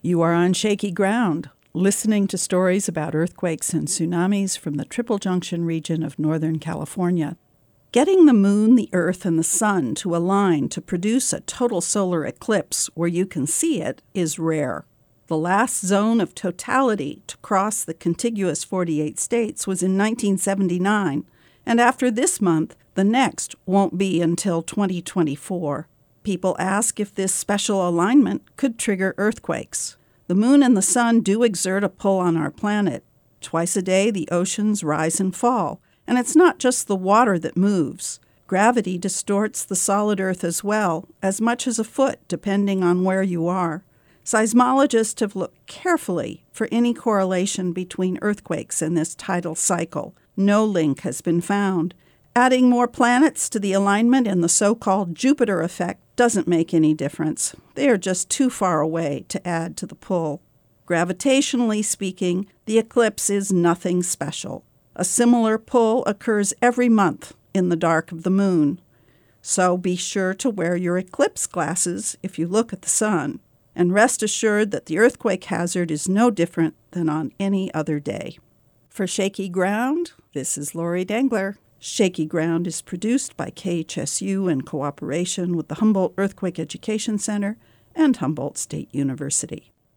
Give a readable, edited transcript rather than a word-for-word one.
You are on shaky ground, listening to stories about earthquakes and tsunamis from the Triple Junction region of Northern California. Getting the moon, the earth, and the sun to align to produce a total solar eclipse where you can see it is rare. The last zone of totality to cross the contiguous 48 states was in 1979, and after this month, the next won't be until 2024. People ask if this special alignment could trigger earthquakes. The moon and the sun do exert a pull on our planet. Twice a day, the oceans rise and fall, and it's not just the water that moves. Gravity distorts the solid Earth as well, as much as a foot, depending on where you are. Seismologists have looked carefully for any correlation between earthquakes and this tidal cycle. No link has been found. Adding more planets to the alignment and the so-called Jupiter effect doesn't make any difference. They are just too far away to add to the pull. Gravitationally speaking, the eclipse is nothing special. A similar pull occurs every month in the dark of the moon. So be sure to wear your eclipse glasses if you look at the sun. And rest assured that the earthquake hazard is no different than on any other day. For Shaky Ground, this is Lori Dengler. Shaky Ground is produced by KHSU in cooperation with the Humboldt Earthquake Education Center and Humboldt State University.